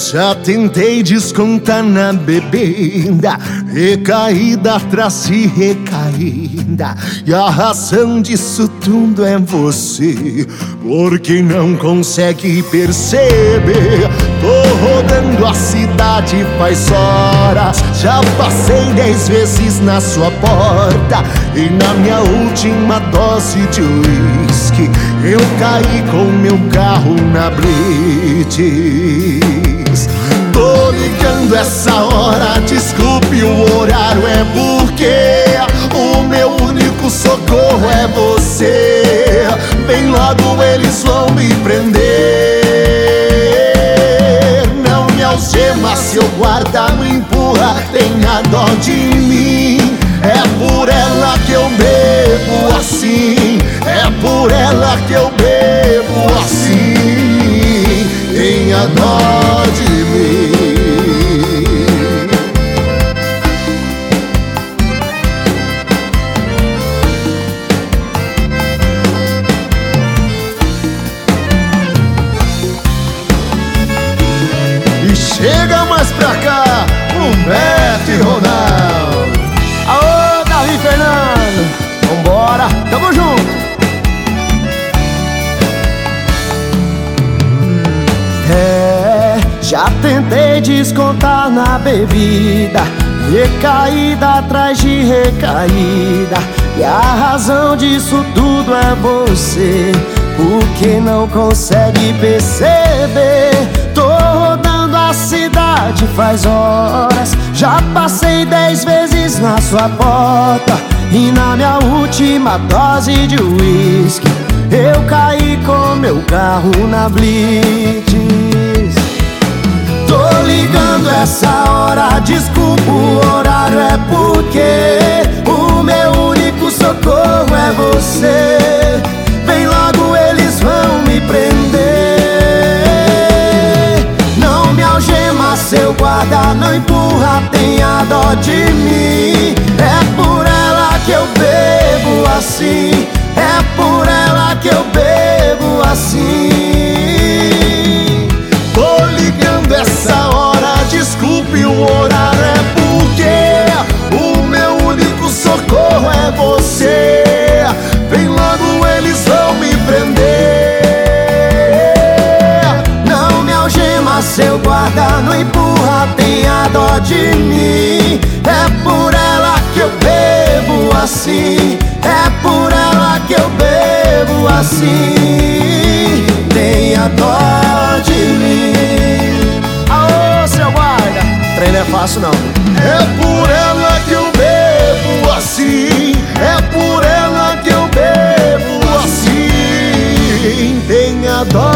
Já tentei descontar na bebida, recaída atrás de recaída, e a razão disso tudo é você, porque não consegue perceber. Tô rodando a cidade faz horas, já passei 10 vezes na sua porta, e na minha última dose de uísque eu caí com meu carro na blitz. Tô ligando essa hora, desculpe o horário, é porque o meu único socorro é você. Bem logo eles vão me prender. Não me algema, seu guarda, não empurra, tenha dó de mim. É por ela que eu bebo assim, é por ela que eu bebo assim. Tenha dó de mim. E chega mais pra cá, Humberto e Ronaldo. Aô, Davi Fernando, vambora, tamo junto. Já tentei descontar na bebida, recaída atrás de recaída, e a razão disso tudo é você, porque não consegue perceber. Tô rodando a cidade faz horas, já passei 10 vezes na sua porta, e na minha última dose de uísque eu caí com meu carro na blitz. Tô ligando essa hora, desculpa o horário, é porque o meu único socorro é você. Bem logo eles vão me prender. Não me algema, seu guarda, não empurra, tenha dó de mim. É por ela que eu bebo assim, é por ela que eu bebo assim. Tô ligando essa hora, desculpe o horário, é porque o meu único socorro é você. Bem logo eles vão me prender. Não me algema, seu guarda, não empurra, tenha dó de mim. É por ela que eu bebo assim, é por ela que eu bebo assim. Tenha dó de mim. Aô, seu guarda, trem não é fácil não. É por ela que eu bebo assim, é por ela que eu bebo assim. Tenha dó